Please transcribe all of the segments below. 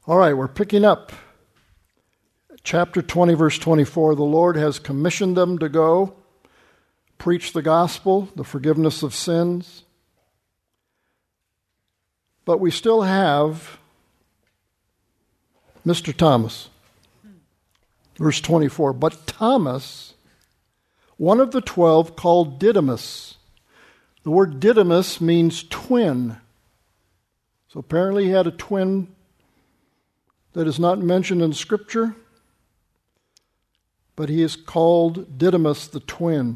All right, we're picking up chapter 20, verse 24. The Lord has commissioned them to go preach the gospel, the forgiveness of sins. But we still have Mr. Thomas. Verse 24, but Thomas, one of the 12, called Didymus. The word Didymus means twin. So apparently he had a twin that is not mentioned in Scripture, but he is called Didymus the twin.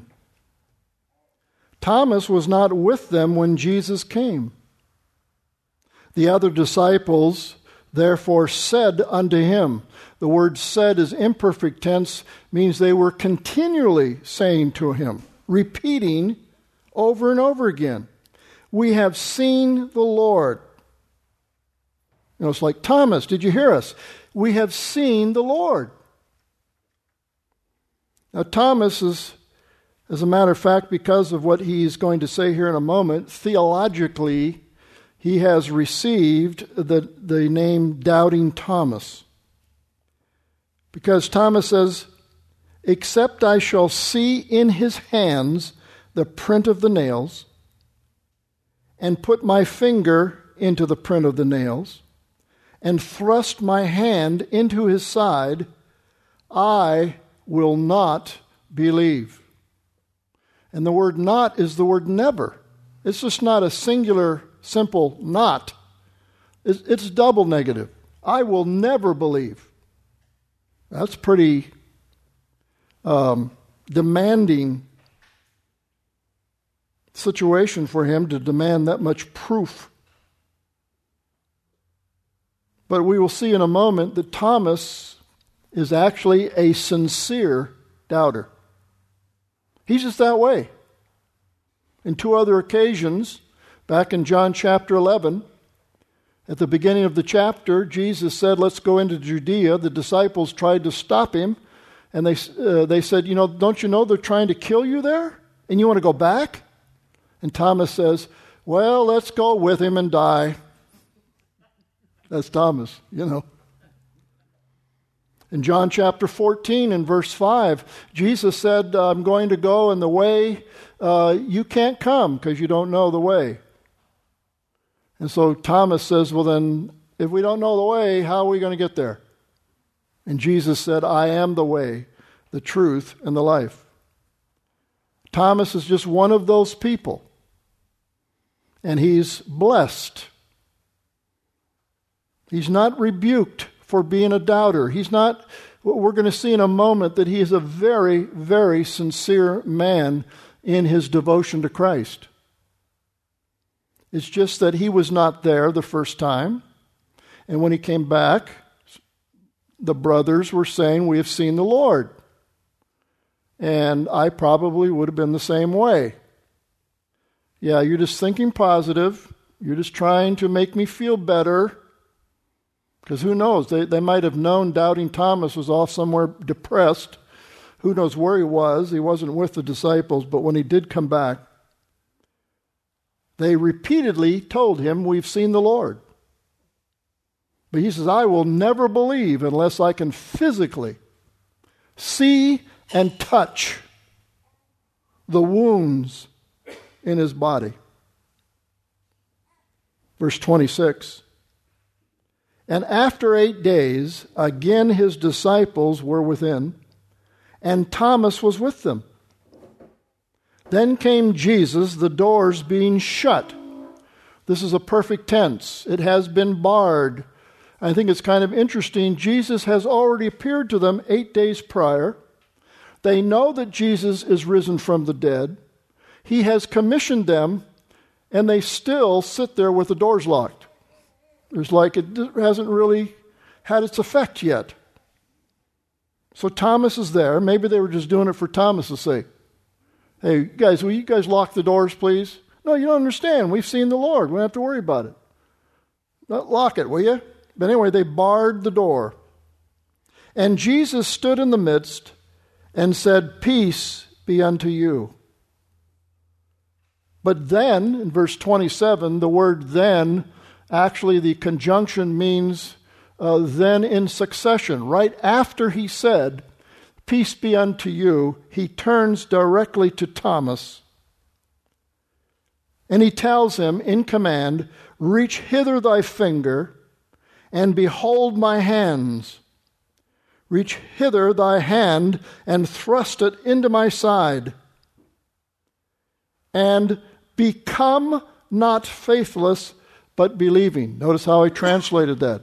Thomas was not with them when Jesus came. The other disciples therefore said unto him. The word said is imperfect tense, means they were continually saying to him, repeating over and over again, we have seen the Lord. You know, it's like, Thomas, did you hear us? We have seen the Lord. Now, Thomas is, as a matter of fact, because of what he's going to say here in a moment, theologically, he has received the name Doubting Thomas. Because Thomas says, except I shall see in his hands the print of the nails, and put my finger into the print of the nails, and thrust my hand into his side, I will not believe. And the word not is the word never. It's just not a singular, simple not. It's double negative. I will never believe. That's pretty demanding situation for him to demand that much proof. But we will see in a moment that Thomas is actually a sincere doubter. He's just that way. In two other occasions, back in John chapter 11, at the beginning of the chapter, Jesus said, let's go into Judea. The disciples tried to stop him, and they said, don't you know they're trying to kill you there? And you want to go back? And Thomas says, well, let's go with him and die. That's Thomas, In John chapter 14 and verse 5, Jesus said, I'm going to go in the way you can't come because you don't know the way. And so Thomas says, well then, if we don't know the way, how are we going to get there? And Jesus said, I am the way, the truth, and the life. Thomas is just one of those people. And he's blessed. He's not rebuked for being a doubter. He's not, we're going to see in a moment that he is a very, very sincere man in his devotion to Christ. It's just that he was not there the first time. And when he came back, the brothers were saying, we have seen the Lord. And I probably would have been the same way. Yeah, you're just thinking positive. You're just trying to make me feel better. Because who knows? They might have known Doubting Thomas was off somewhere depressed. Who knows where he was? He wasn't with the disciples. But when he did come back, they repeatedly told him, we've seen the Lord. But he says, I will never believe unless I can physically see and touch the wounds in his body. Verse 26. And after 8 days, again his disciples were within, and Thomas was with them. Then came Jesus, the doors being shut. This is a perfect tense. It has been barred. I think it's kind of interesting. Jesus has already appeared to them 8 days prior. They know that Jesus is risen from the dead. He has commissioned them, and they still sit there with the doors locked. It's like it hasn't really had its effect yet. So Thomas is there. Maybe they were just doing it for Thomas' sake. Hey, guys, will you guys lock the doors, please? No, you don't understand. We've seen the Lord. We don't have to worry about it. Lock it, will you? But anyway, they barred the door. And Jesus stood in the midst and said, peace be unto you. But then, in verse 27, the word then, actually the conjunction means then in succession, right after he said, "Peace be unto you," he turns directly to Thomas. And he tells him in command, "Reach hither thy finger, and behold my hands. Reach hither thy hand, and thrust it into my side. And become not faithless, but believing." Notice how I translated that.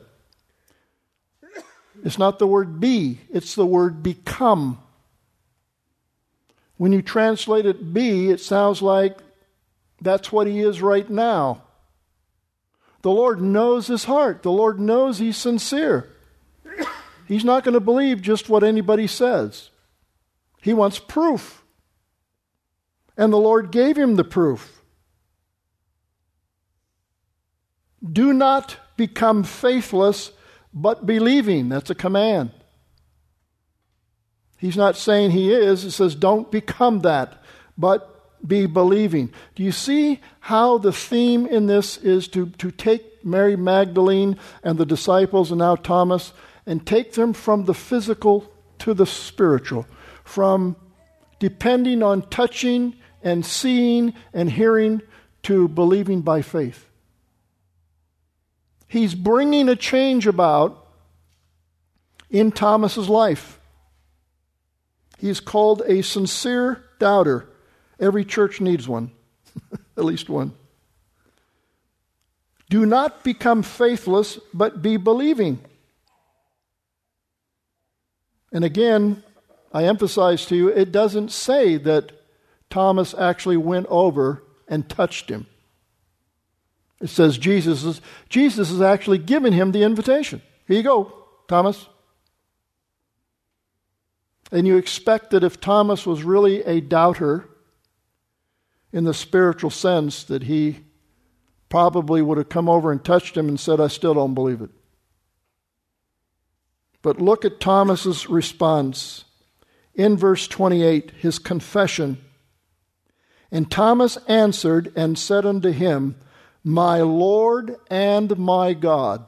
It's not the word be, it's the word become. When you translate it be, it sounds like that's what he is right now. The Lord knows his heart. The Lord knows he's sincere. He's not going to believe just what anybody says. He wants proof. And the Lord gave him the proof. Do not become faithless, but believing. That's a command. He's not saying he is. It says don't become that, but be believing. Do you see how the theme in this is to take Mary Magdalene and the disciples and now Thomas and take them from the physical to the spiritual, from depending on touching and seeing and hearing to believing by faith. He's bringing a change about in Thomas's life. He's called a sincere doubter. Every church needs one, at least one. Do not become faithless, but be believing. And again, I emphasize to you, it doesn't say that Thomas actually went over and touched him. It says Jesus is actually giving him the invitation. Here you go, Thomas. And you expect that if Thomas was really a doubter, in the spiritual sense, that he probably would have come over and touched him and said, "I still don't believe it." But look at Thomas's response. In verse 28, his confession. "And Thomas answered and said unto him, My Lord and my God."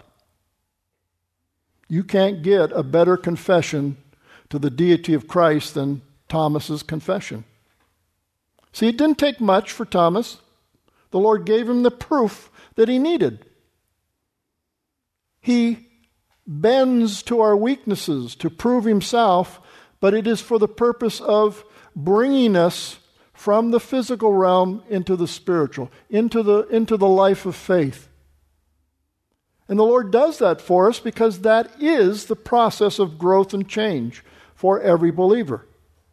You can't get a better confession to the deity of Christ than Thomas's confession. See, it didn't take much for Thomas. The Lord gave him the proof that he needed. He bends to our weaknesses to prove himself, but it is for the purpose of bringing us from the physical realm into the spiritual, into the life of faith. And the Lord does that for us because that is the process of growth and change for every believer.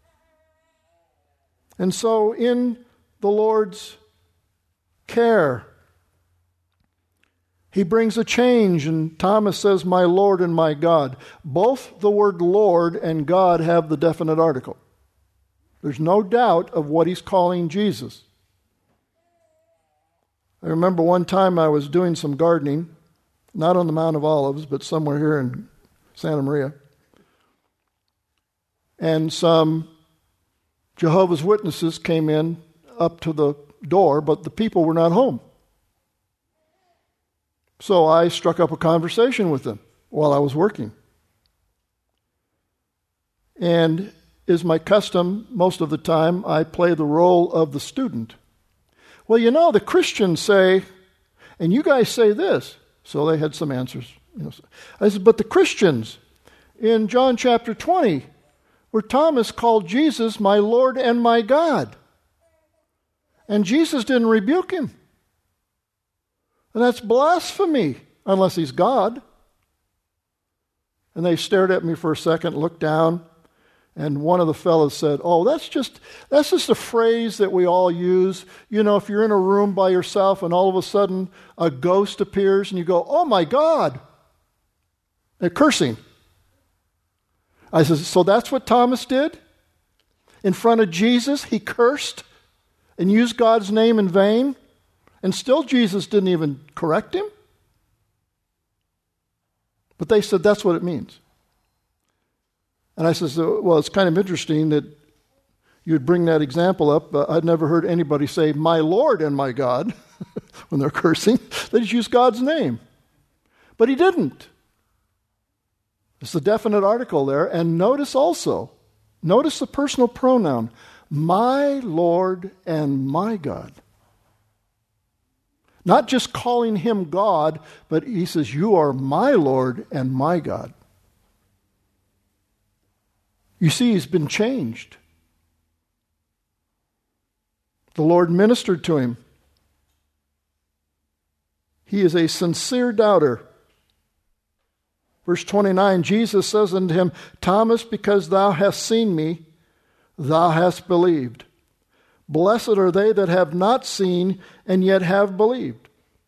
And so in the Lord's care, he brings a change, and Thomas says, "My Lord and my God." Both the word Lord and God have the definite article. There's no doubt of what he's calling Jesus. I remember one time I was doing some gardening, not on the Mount of Olives, but somewhere here in Santa Maria. And some Jehovah's Witnesses came in up to the door, but the people were not home. So I struck up a conversation with them while I was working. And is my custom, most of the time, I play the role of the student. "Well, you know, the Christians say, and you guys say this." So they had some answers. I said, "But the Christians in John chapter 20, where Thomas called Jesus my Lord and my God. And Jesus didn't rebuke him. And that's blasphemy, unless he's God." And they stared at me for a second, looked down, and one of the fellows said, "Oh, that's just a phrase that we all use. You know, if you're in a room by yourself and all of a sudden a ghost appears and you go, 'Oh my God,' they're cursing." I said, "So that's what Thomas did? In front of Jesus, he cursed and used God's name in vain, and still Jesus didn't even correct him?" But they said that's what it means. And I said, "Well, it's kind of interesting that you'd bring that example up. I'd never heard anybody say, 'My Lord and my God,' when they're cursing. They just use God's name." But he didn't. It's the definite article there. And notice the personal pronoun, my Lord and my God. Not just calling him God, but he says, you are my Lord and my God. You see, he's been changed. The Lord ministered to him. He is a sincere doubter. Verse 29, Jesus says unto him, Thomas, because thou hast seen me, thou hast believed. Blessed are they that have not seen and yet have believed.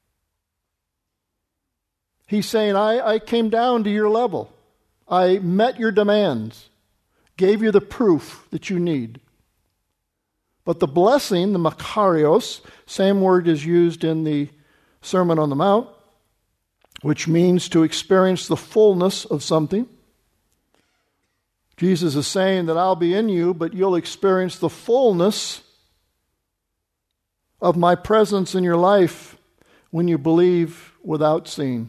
He's saying, I came down to your level. I met your demands, gave you the proof that you need. But the blessing, the makarios, same word is used in the Sermon on the Mount, which means to experience the fullness of something. Jesus is saying that I'll be in you, but you'll experience the fullness of my presence in your life when you believe without seeing.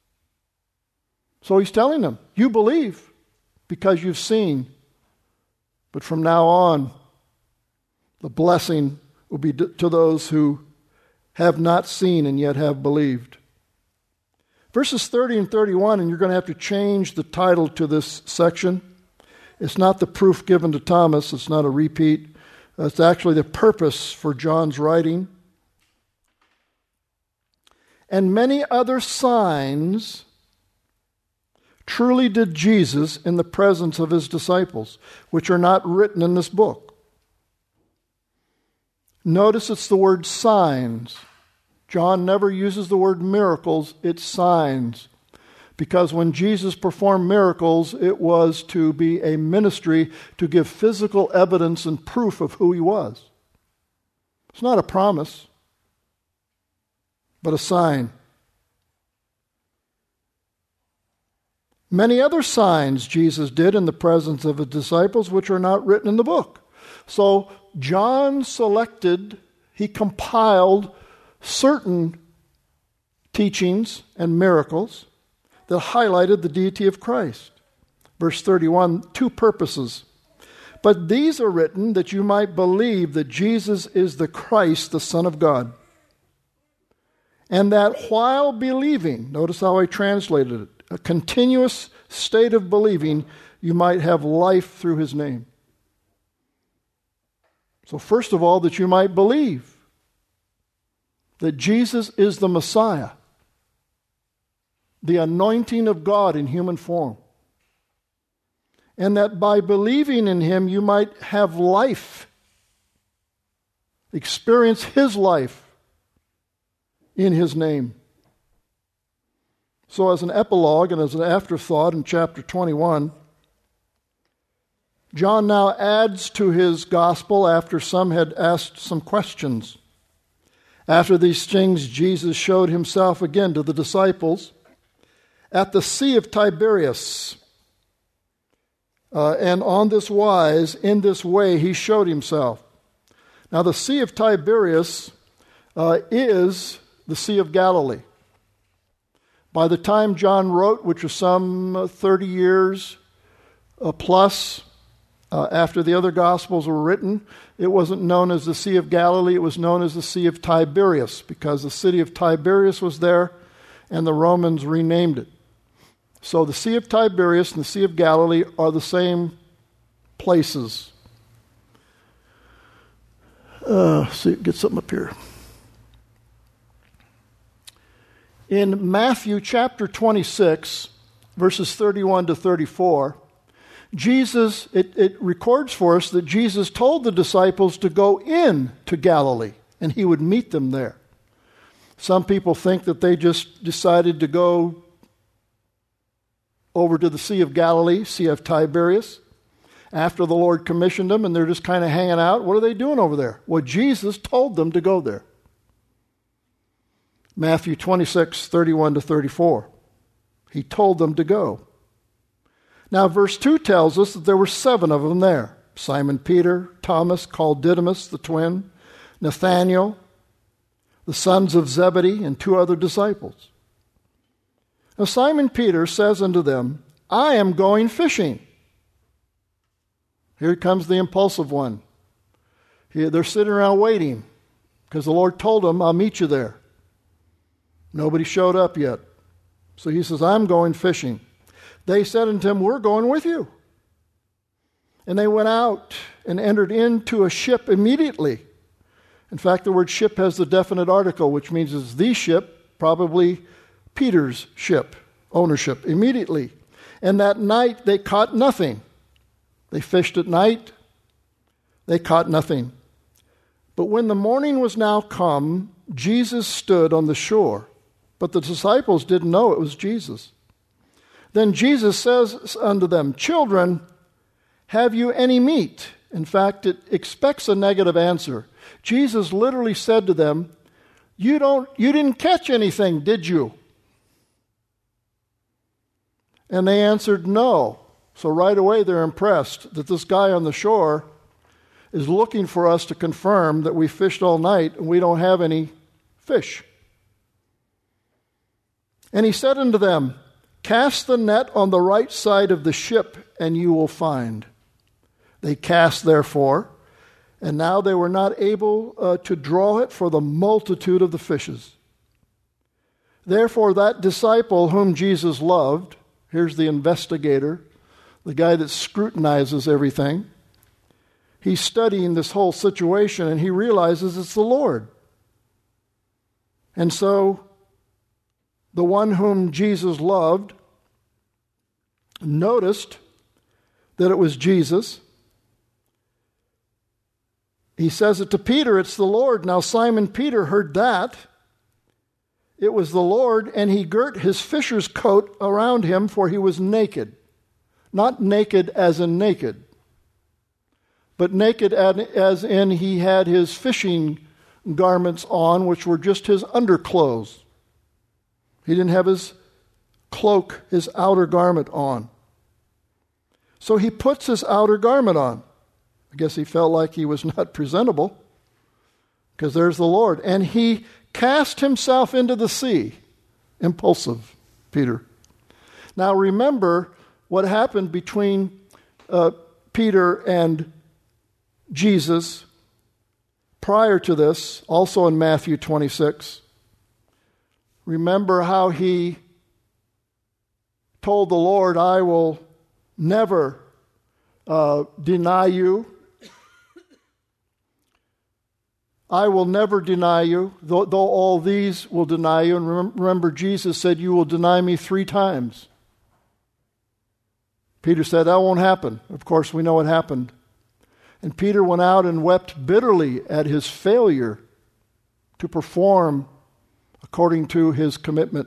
So he's telling them, you believe because you've seen. But from now on, the blessing will be to those who have not seen and yet have believed. Verses 30 and 31, and you're going to have to change the title to this section. It's not the proof given to Thomas. It's not a repeat. It's actually the purpose for John's writing. And many other signs truly did Jesus in the presence of his disciples, which are not written in this book. Notice it's the word signs. John never uses the word miracles, it's signs. Because when Jesus performed miracles, it was to be a ministry to give physical evidence and proof of who he was. It's not a promise, but a sign. Many other signs Jesus did in the presence of his disciples, which are not written in the book. So John he compiled certain teachings and miracles that highlighted the deity of Christ. Verse 31, two purposes. But these are written that you might believe that Jesus is the Christ, the Son of God. And that while believing, notice how I translated it, a continuous state of believing, you might have life through his name. So first of all, that you might believe that Jesus is the Messiah, the anointing of God in human form. And that by believing in him, you might have life, experience his life in his name. So as an epilogue and as an afterthought in chapter 21, John now adds to his gospel after some had asked some questions. After these things, Jesus showed himself again to the disciples at the Sea of Tiberias. And on this wise, in this way, he showed himself. Now, the Sea of Tiberias is the Sea of Galilee. By the time John wrote, which was some 30 years plus after the other Gospels were written, it wasn't known as the Sea of Galilee, it was known as the Sea of Tiberias, because the city of Tiberias was there, and the Romans renamed it. So the Sea of Tiberias and the Sea of Galilee are the same places. See, get something up here. In Matthew chapter 26, verses 31 to 34, it records for us that Jesus told the disciples to go in to Galilee, and he would meet them there. Some people think that they just decided to go over to the Sea of Galilee, Sea of Tiberias, after the Lord commissioned them, and they're just kind of hanging out. What are they doing over there? Well, Jesus told them to go there. Matthew 26, 31 to 34. He told them to go. Now, verse 2 tells us that there were 7 of them there. Simon Peter, Thomas, called Didymus, the twin, Nathanael, the sons of Zebedee, and 2 other disciples. Now Simon Peter says unto them, I am going fishing. Here comes the impulsive one. They're sitting around waiting because the Lord told them, I'll meet you there. Nobody showed up yet. So he says, I'm going fishing. They said unto him, we're going with you. And they went out and entered into a ship immediately. In fact, the word ship has the definite article, which means it's the ship, probably Peter's ship, ownership, immediately. And that night they caught nothing. They fished at night. They caught nothing. But when the morning was now come, Jesus stood on the shore. But the disciples didn't know it was Jesus. Then Jesus says unto them, children, have you any meat? In fact, it expects a negative answer. Jesus literally said to them, you didn't catch anything, did you? And they answered, no. So right away they're impressed that this guy on the shore is looking for us to confirm that we fished all night and we don't have any fish. And he said unto them, cast the net on the right side of the ship, and you will find. They cast, therefore, and now they were not able to draw it for the multitude of the fishes. Therefore that disciple whom Jesus loved, here's the investigator, the guy that scrutinizes everything, he's studying this whole situation and he realizes it's the Lord. And so the one whom Jesus loved noticed that it was Jesus. He says it to Peter, it's the Lord. Now Simon Peter heard that. It was the Lord, and he girt his fisher's coat around him, for he was naked. Not naked as in naked, but naked as in he had his fishing garments on, which were just his underclothes. He didn't have his cloak, his outer garment on. So he puts his outer garment on. I guess he felt like he was not presentable, because there's the Lord. And he cast himself into the sea. Impulsive, Peter. Now remember what happened between Peter and Jesus prior to this, also in Matthew 26. Remember how he told the Lord, I will never deny you. I will never deny you, though all these will deny you. And remember, Jesus said, you will deny me 3 times. Peter said, that won't happen. Of course, we know what happened. And Peter went out and wept bitterly at his failure to perform according to his commitment.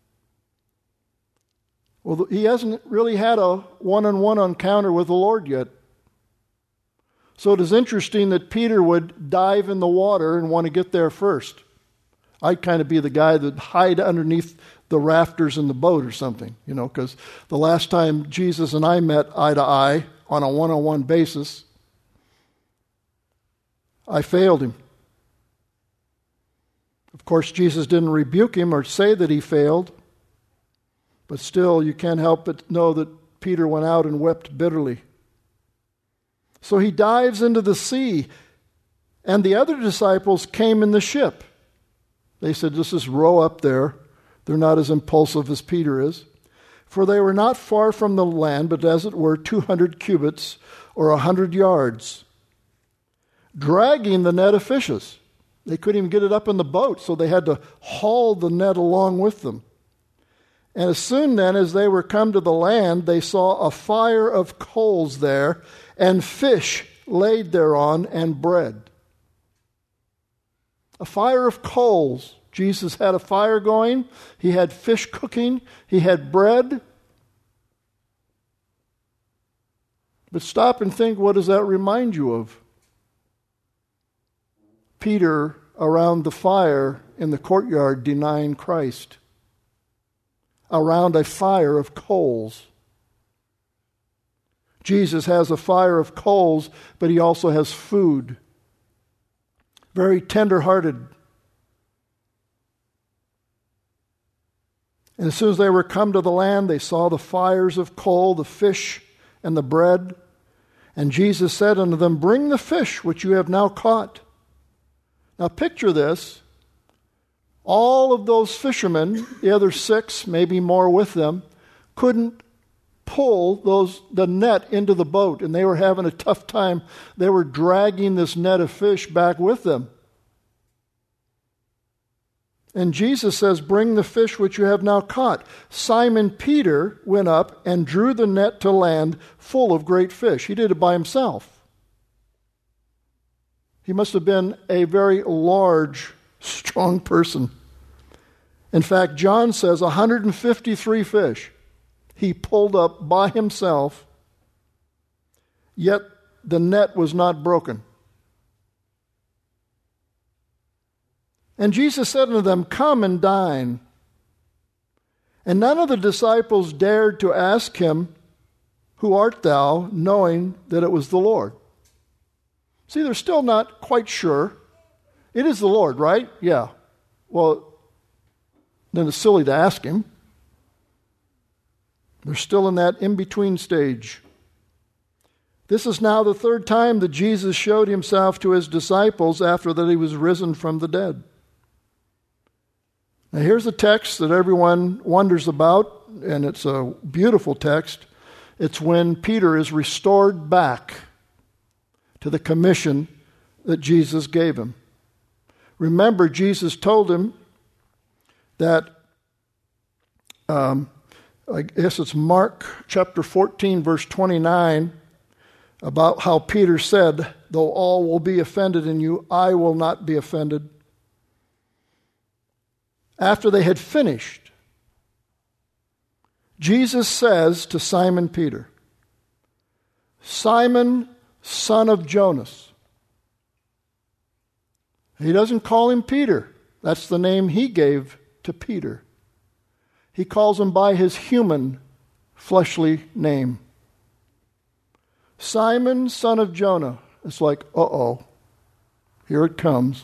Well, he hasn't really had a one-on-one encounter with the Lord yet. So it is interesting that Peter would dive in the water and want to get there first. I'd kind of be the guy that hide underneath the rafters in the boat or something, because the last time Jesus and I met eye to eye on a one-on-one basis, I failed him. Of course, Jesus didn't rebuke him or say that he failed, but still you can't help but know that Peter went out and wept bitterly. So he dives into the sea, and the other disciples came in the ship. They said, just this row up there. They're not as impulsive as Peter is. For they were not far from the land, but as it were 200 cubits or 100 yards, dragging the net of fishes. They couldn't even get it up in the boat, so they had to haul the net along with them. And as soon then as they were come to the land, they saw a fire of coals there, and fish laid thereon, and bread. A fire of coals. Jesus had a fire going. He had fish cooking. He had bread. But stop and think, what does that remind you of? Peter around the fire in the courtyard denying Christ. Around a fire of coals. Jesus has a fire of coals, but he also has food. Very tender-hearted. And as soon as they were come to the land, they saw the fires of coal, the fish, and the bread. And Jesus said unto them, Bring the fish which you have now caught. Now picture this. All of those fishermen, the other 6, maybe more with them, couldn't pull the net into the boat, and they were having a tough time. They were dragging this net of fish back with them. And Jesus says, Bring the fish which you have now caught. Simon Peter went up and drew the net to land full of great fish. He did it by himself. He must have been a very large, strong person. In fact, John says 153 fish he pulled up by himself, yet the net was not broken. And Jesus said unto them, Come and dine. And none of the disciples dared to ask him, Who art thou? Knowing that it was the Lord. See, they're still not quite sure. It is the Lord, right? Yeah. Well, then it's silly to ask him. They're still in that in-between stage. This is now the 3rd time that Jesus showed himself to his disciples after that he was risen from the dead. Now here's a text that everyone wonders about, and it's a beautiful text. It's when Peter is restored back to the commission that Jesus gave him. Remember, Jesus told him that, I guess it's Mark chapter 14, verse 29, about how Peter said, Though all will be offended in you, I will not be offended. After they had finished, Jesus says to Simon Peter, Simon, son of Jonas. He doesn't call him Peter. That's the name he gave to Peter. He calls him by his human, fleshly name. Simon, son of Jonah. It's like, uh-oh, here it comes.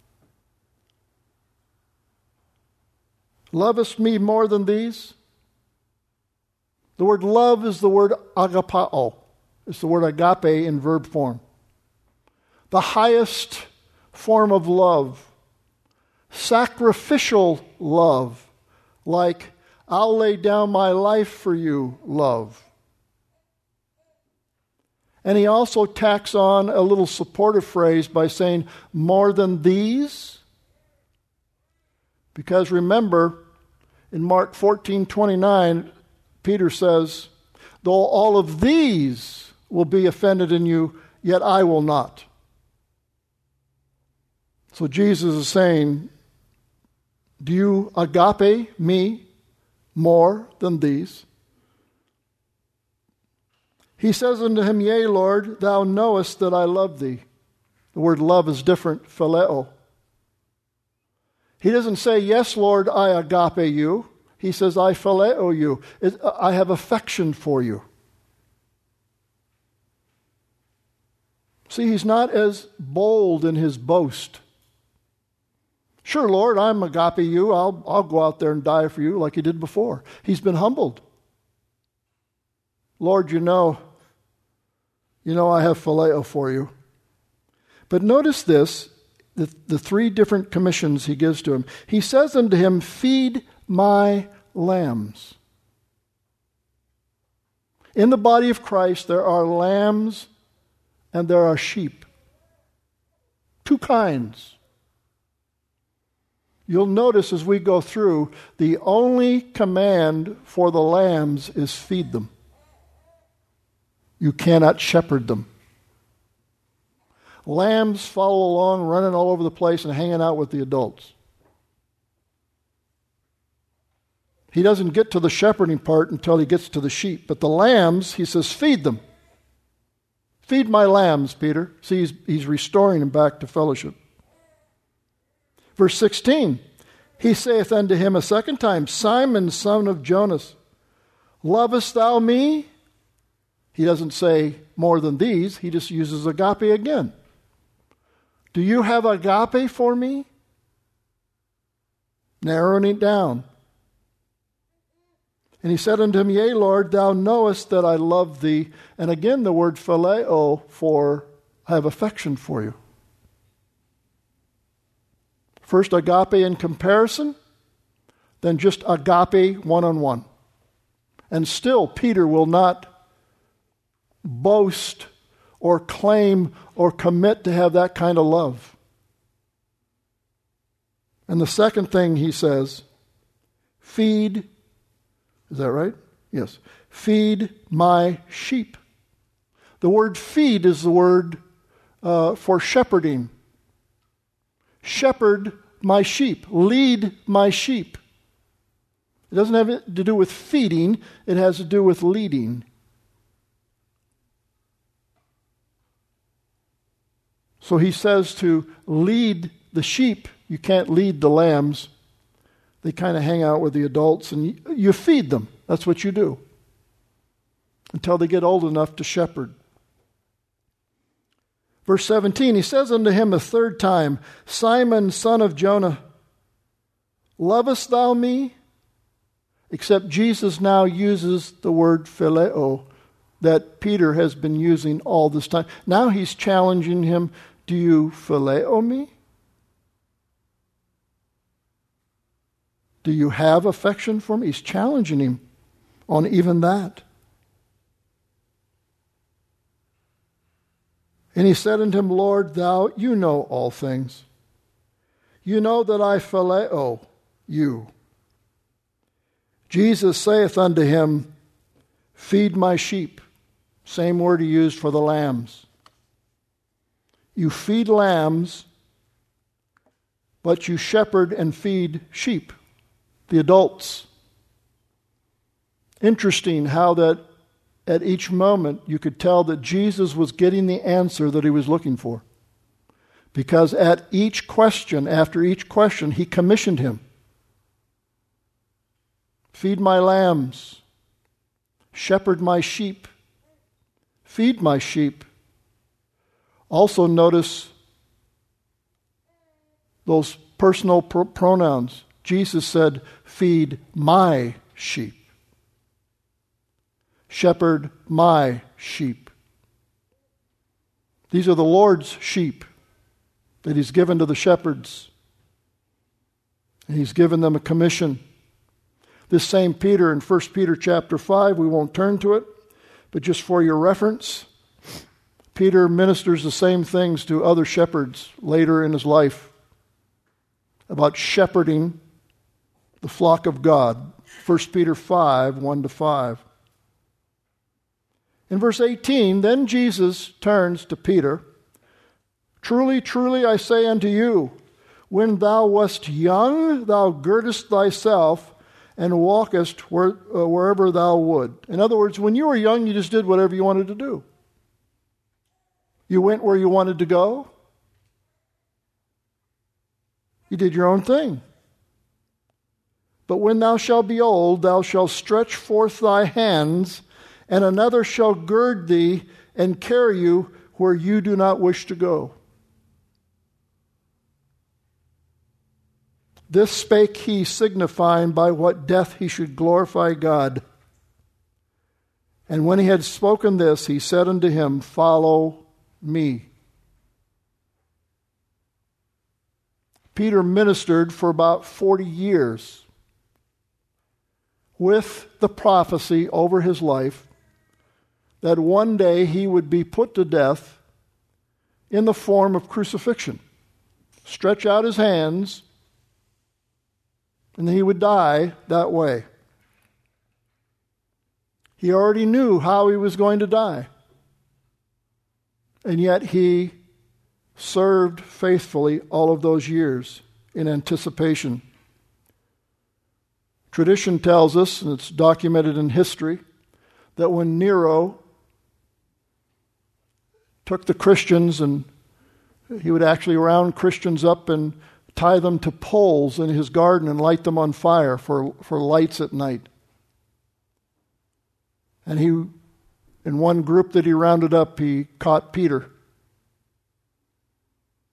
Lovest me more than these? The word love is the word agapao. It's the word agape in verb form. The highest form of love. Sacrificial love. Like, I'll lay down my life for you, love. And he also tacks on a little supportive phrase by saying, more than these. Because remember, in Mark 14:29, Peter says, though all of these will be offended in you, yet I will not. So Jesus is saying, do you agape me more than these? He says unto him, Yea, Lord, thou knowest that I love thee. The word love is different, phileo. He doesn't say, yes, Lord, I agape you. He says, I phileo you. I have affection for you. See, he's not as bold in his boast. Sure, Lord, I'm agape you. I'll go out there and die for you like he did before. He's been humbled. Lord, you know I have phileo for you. But notice this, the three different commissions he gives to him. He says unto him, feed my lambs. In the body of Christ, there are lambs and there are sheep. Two kinds. You'll notice as we go through, the only command for the lambs is feed them. You cannot shepherd them. Lambs follow along, running all over the place and hanging out with the adults. He doesn't get to the shepherding part until he gets to the sheep. But the lambs, he says, feed them. Feed my lambs, Peter. See, he's restoring them back to fellowship. Verse 16, he saith unto him a second time, Simon, son of Jonas, lovest thou me? He doesn't say more than these. He just uses agape again. Do you have agape for me? Narrowing it down. And he said unto him, Yea, Lord, thou knowest that I love thee. And again the word phileo, for I have affection for you. First agape in comparison, then just agape one-on-one. And still Peter will not boast or claim or commit to have that kind of love. And the second thing he says, feed, is that right? Yes. Feed my sheep. The word feed is the word for shepherding. Shepherd my sheep. Lead my sheep. It doesn't have to do with feeding. It has to do with leading. So he says to lead the sheep. You can't lead the lambs. They kind of hang out with the adults and you feed them. That's what you do. Until they get old enough to shepherd. Verse 17, he says unto him a third time, Simon, son of Jonah, lovest thou me? Except Jesus now uses the word phileo that Peter has been using all this time. Now he's challenging him, do you phileo me? Do you have affection for me? He's challenging him on even that. And he said unto him, Lord, you know all things. You know that I phileo you. Jesus saith unto him, feed my sheep. Same word he used for the lambs. You feed lambs, but you shepherd and feed sheep, the adults. Interesting how that at each moment you could tell that Jesus was getting the answer that he was looking for. Because at each question, after each question, he commissioned him. Feed my lambs. Shepherd my sheep. Feed my sheep. Also notice those personal pronouns. Jesus said, feed my sheep. Shepherd my sheep. These are the Lord's sheep that he's given to the shepherds. And he's given them a commission. This same Peter in 1 Peter chapter 5, we won't turn to it, but just for your reference, Peter ministers the same things to other shepherds later in his life about shepherding the flock of God. 1 Peter 5, 1-5. In verse 18, then Jesus turns to Peter. Truly, truly, I say unto you, when thou wast young, thou girdest thyself and walkest wherever thou would. In other words, when you were young, you just did whatever you wanted to do. You went where you wanted to go. You did your own thing. But when thou shalt be old, thou shalt stretch forth thy hands, and another shall gird thee and carry you where you do not wish to go. This spake he, signifying by what death he should glorify God. And when he had spoken this, he said unto him, Follow me. Peter ministered for about 40 years with the prophecy over his life that one day he would be put to death in the form of crucifixion. Stretch out his hands, and he would die that way. He already knew how he was going to die. And yet he served faithfully all of those years in anticipation. Tradition tells us, and it's documented in history, that when Nero took the Christians and he would actually round Christians up and tie them to poles in his garden and light them on fire for lights at night. And he, in one group that he rounded up, he caught Peter.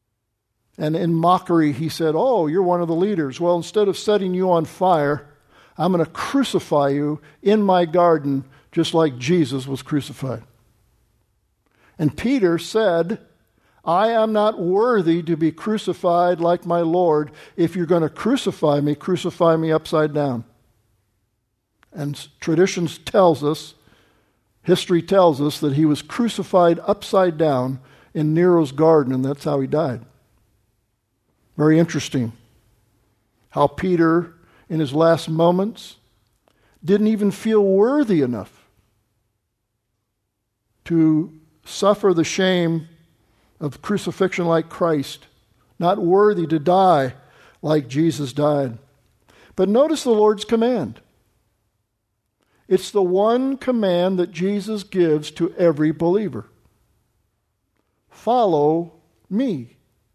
And in mockery, he said, Oh, you're one of the leaders. Well, instead of setting you on fire, I'm going to crucify you in my garden just like Jesus was crucified. And Peter said, I am not worthy to be crucified like my Lord. If you're going to crucify me upside down. And tradition tells us, history tells us that he was crucified upside down in Nero's garden, and that's how he died. Very interesting how Peter, in his last moments, didn't even feel worthy enough to suffer the shame of crucifixion like Christ, not worthy to die like Jesus died. But notice the Lord's command. It's the one command that Jesus gives to every believer. Follow me.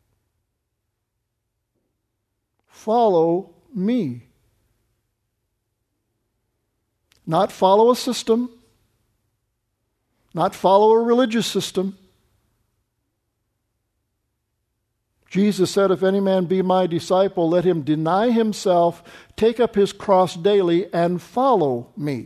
Follow me. Not follow a system, not follow a religious system. Jesus said, if any man be my disciple, let him deny himself, take up his cross daily, and follow me.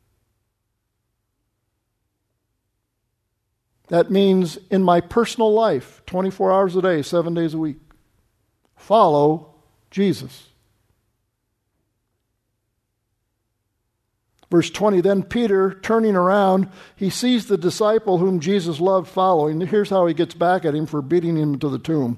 That means in my personal life, 24 hours a day, 7 days a week. Follow Jesus. Verse 20, then Peter, turning around, he sees the disciple whom Jesus loved following. Here's how he gets back at him for beating him to the tomb.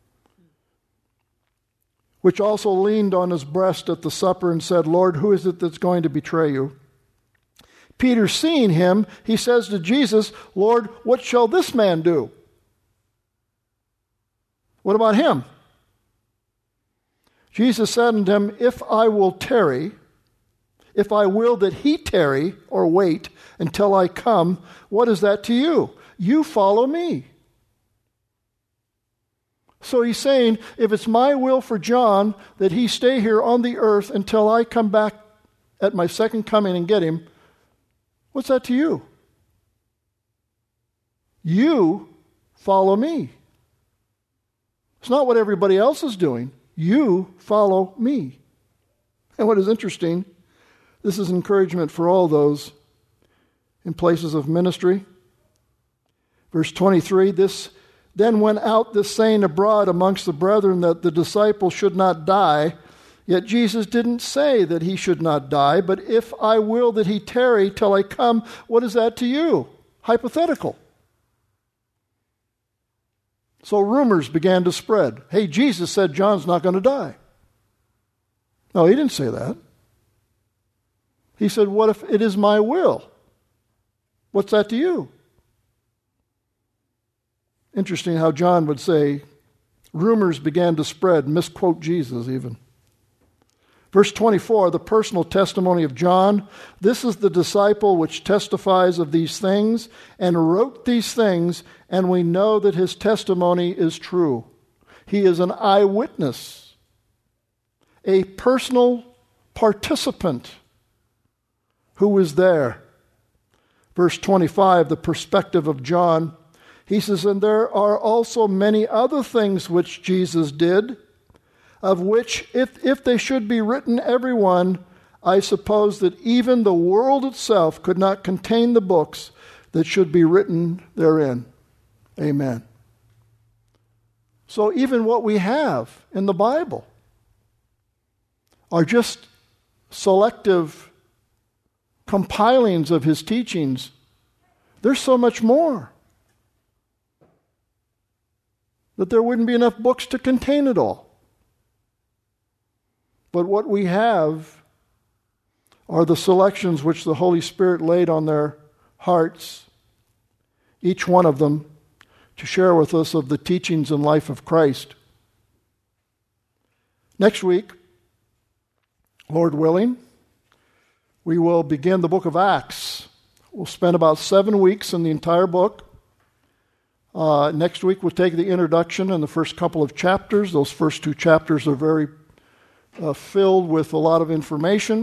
Which also leaned on his breast at the supper and said, Lord, who is it that's going to betray you? Peter, seeing him, he says to Jesus, Lord, what shall this man do? What about him? Jesus said unto him, if I will that he tarry or wait until I come, what is that to you? You follow me. So he's saying, if it's my will for John that he stay here on the earth until I come back at my second coming and get him, what's that to you? You follow me. It's not what everybody else is doing. You follow me. And what is interesting, this is encouragement for all those in places of ministry. Verse 23, this then went out this saying abroad amongst the brethren that the disciple should not die. Yet Jesus didn't say that he should not die, but if I will that he tarry till I come, what is that to you? Hypothetical. So rumors began to spread. Hey, Jesus said John's not going to die. No, he didn't say that. He said, what if it is my will? What's that to you? Interesting how John would say, rumors began to spread, misquote Jesus even. Verse 24, the personal testimony of John. This is the disciple which testifies of these things and wrote these things, and we know that his testimony is true. He is an eyewitness, a personal participant who was there. Verse 25, the perspective of John. He says, and there are also many other things which Jesus did, of which, if they should be written every one, I suppose that even the world itself could not contain the books that should be written therein. Amen. So even what we have in the Bible are just selective compilings of his teachings. There's so much more that there wouldn't be enough books to contain it all. But what we have are the selections which the Holy Spirit laid on their hearts, each one of them, to share with us of the teachings and life of Christ. Next week, Lord willing, we will begin the book of Acts. We'll spend about 7 weeks in the entire book. Next week, we'll take the introduction and the first couple of chapters. Those first 2 chapters are very filled with a lot of information.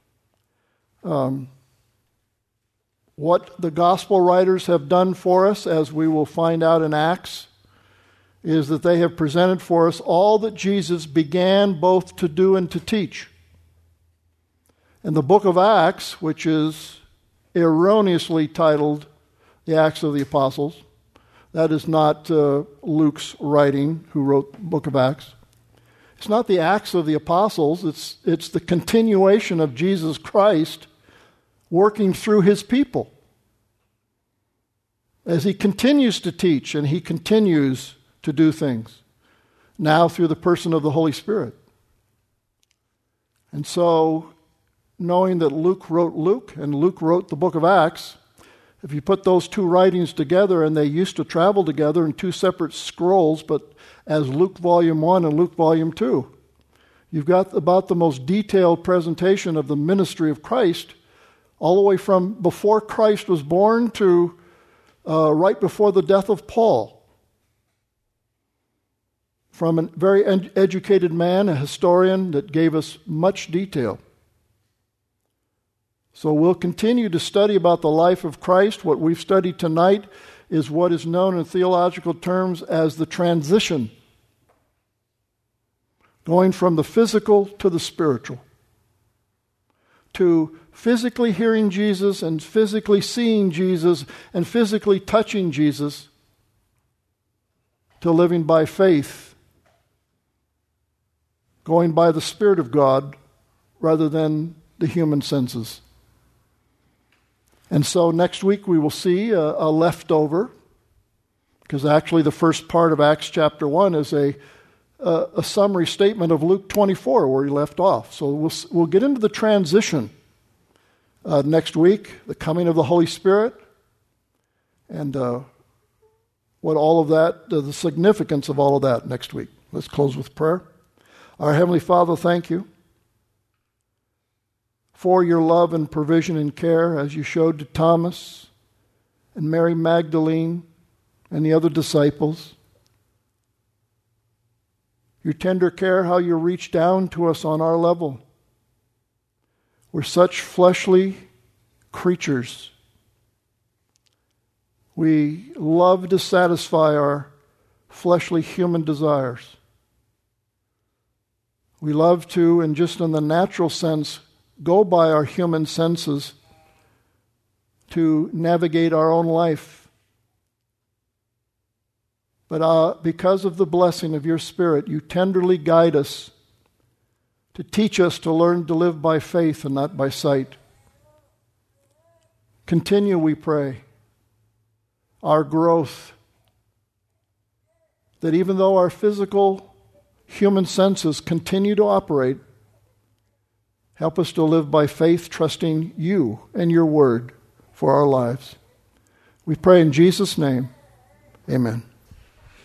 What the gospel writers have done for us, as we will find out in Acts, is that they have presented for us all that Jesus began both to do and to teach. And the book of Acts, which is erroneously titled the Acts of the Apostles, that is not Luke's writing, who wrote the book of Acts. It's not the Acts of the Apostles, it's the continuation of Jesus Christ working through his people as he continues to teach and he continues to do things, now through the person of the Holy Spirit. And so, knowing that Luke wrote Luke and Luke wrote the book of Acts, if you put those two writings together, and they used to travel together in two separate scrolls, but as Luke Volume 1 and Luke Volume 2, you've got about the most detailed presentation of the ministry of Christ, all the way from before Christ was born to right before the death of Paul. From a very educated man, a historian that gave us much detail. So we'll continue to study about the life of Christ. What we've studied tonight is what is known in theological terms as the transition, going from the physical to the spiritual, to physically hearing Jesus and physically seeing Jesus and physically touching Jesus, to living by faith, going by the Spirit of God rather than the human senses. And so next week we will see a leftover, because actually the first part of Acts chapter 1 is a summary statement of Luke 24 where he left off. So we'll get into the transition next week, the coming of the Holy Spirit, and what all of that, the significance of all of that next week. Let's close with prayer. Our Heavenly Father, thank you for your love and provision and care as you showed to Thomas and Mary Magdalene and the other disciples. Your tender care, how you reach down to us on our level. We're such fleshly creatures. We love to satisfy our fleshly human desires. We love to, and just in the natural sense, go by our human senses to navigate our own life. But because of the blessing of your Spirit, you tenderly guide us to teach us to learn to live by faith and not by sight. Continue, we pray, our growth, that even though our physical human senses continue to operate, help us to live by faith, trusting you and your word for our lives. We pray in Jesus' name. Amen.